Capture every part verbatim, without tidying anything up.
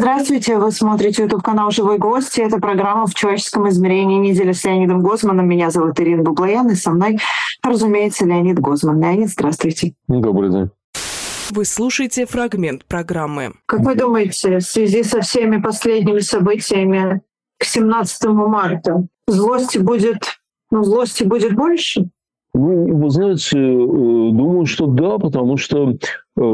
Здравствуйте, вы смотрите YouTube-канал «Живой гость». Это программа «В человеческом измерении. Неделя с Леонидом Гозманом». Меня зовут Ирина Баблоян, и со мной, разумеется, Леонид Гозман. Леонид, здравствуйте. Добрый день. Вы слушаете фрагмент программы. Как вы думаете, в связи со всеми последними событиями к семнадцатому марта злости будет, ну, злости будет больше? Ну, вы знаете, думаю, что да, потому что э,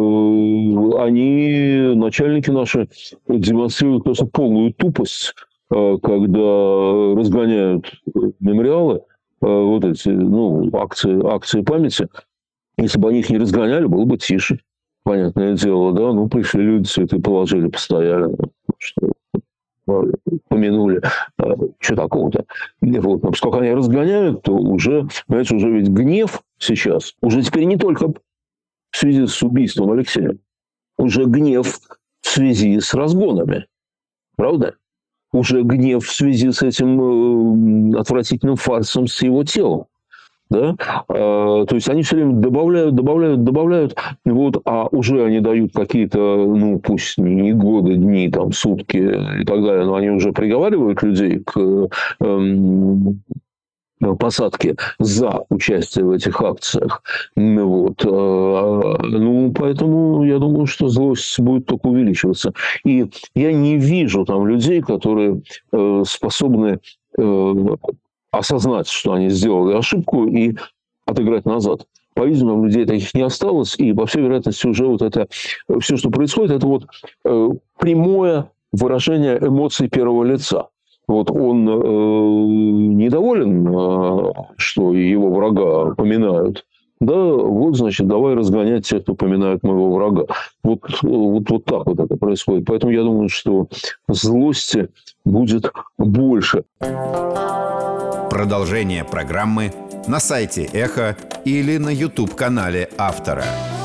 они, начальники наши, демонстрируют просто полную тупость, э, когда разгоняют мемориалы, э, вот эти, ну, акции, акции памяти. Если бы они их не разгоняли, было бы тише, понятное дело, да. Ну, пришли люди, цветы положили, постояли, что помянули, что такого-то. Вот. Но поскольку они разгоняют, то уже, понимаете, уже ведь гнев сейчас, уже теперь не только в связи с убийством Алексея, уже гнев в связи с разгонами. Правда? Уже гнев в связи с этим э, отвратительным фарсом с его телом. Да? А, то есть они все время добавляют, добавляют, добавляют, вот, а уже они дают какие-то, ну, пусть не годы, дни, там, сутки и так далее, но они уже приговаривают людей к эм, посадке за участие в этих акциях. Вот. Ну, поэтому я думаю, что злость будет только увеличиваться. И я не вижу там людей, которые э, способны э, осознать, что они сделали ошибку, и отыграть назад. По-видимому, людей таких не осталось, и, по всей вероятности, уже вот это все, что происходит, это вот э, прямое выражение эмоций первого лица. Вот он э, недоволен, э, что его врага поминают. Да, вот, значит, давай разгонять тех, кто поминает моего врага. Вот, вот, вот так вот это происходит. Поэтому я думаю, что злости будет больше. Продолжение программы на сайте Эхо или на YouTube-канале автора.